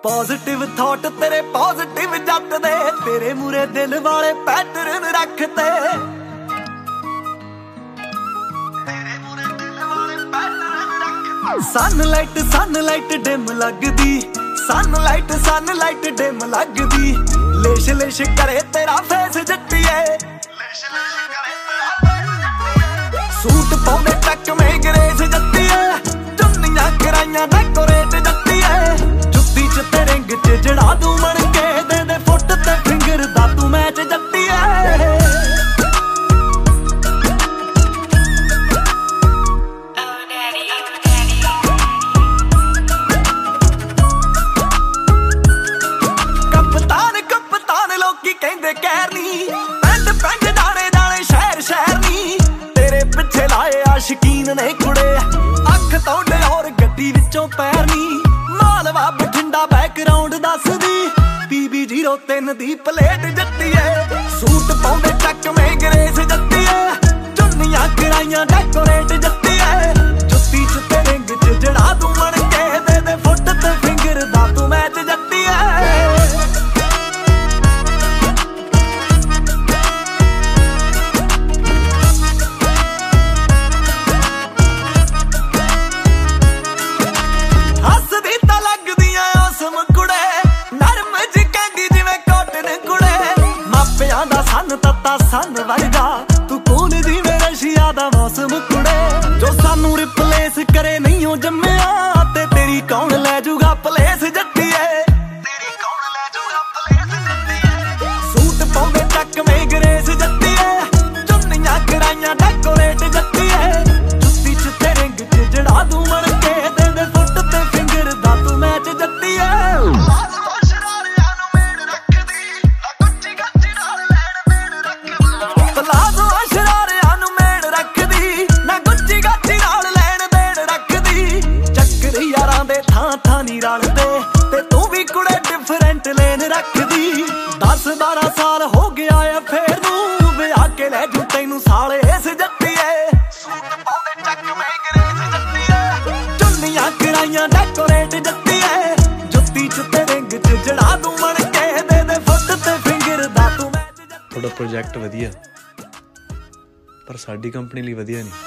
Positive thought तेरे positive जट दे, तेरे मूरे दिल वाले पैटर्न रखते। सनलाइट डिम लगदी, सनलाइट डिम लगदी। लेश लेश करे तेरा फेस जट्टिए, सूट पाउंदे टक में ग्रेस जट्टिए। चुन्नियां कराइयां डेकोरेट जट्टिए, जुत्ती च ते रिंग च जड़ा दूं मण के। दे दे फुट ते फिंगर दा तू मैच जट्टिए। कप्तान लोकी कहंदे कैर नी, पिंड पिंड दाने दाने शहर शहर नी। तेरे पिछे लाए आशिकीन ने कुड़े, अख तो डोर गड्डी विचों पैर नी। मालवा बठिंडा बैकग्राउंड दसदी, PB03 दी प्लेट जट्टिए। सूट पाउंदे टक में ग्रेस जट्टिए, चुन्नियां कराइयां डेकोरेट जट्टिए। जुत्ती च ते रिंग च जड़ा दूं मण के। दे दे फुट ते फिंगर दा तू मैच जट्टिए। सन वर्गा तू कौन दी मेरे रशिया दा मौसम कुड़े। जो सानू रिप्लेस करे नहीं हो जम्मिया, ते तेरी कौन ले जूगा प्लेस जट्टिए। सूट पाउंदे टक में ग्रेस जट्टिए, चुन्नियां कराइयां डेकोरेट जट्टिए। जुत्ती च ते रिंग च जड़ा दूं मण के। दे दे फुट ते फिंगर दा तू मैच जट्टिए। ते तू भी कुड़े डिफरेंट लेन रखदी। 10-12 साल हो गया है फेर नू, विआह के ले जू तैनू साले इस जट्टिए। चुन्नियां कराइयां डेकोरेट जट्टिए, जुत्ती च ते रिंग च जड़ा दूं मण के। दे दे फुट ते फिंगर दा तू मैच। थोड़ा प्रोजेक्ट वधिया, पर साडी कंपनी ਲਈ ਵਧੀਆ नहीं।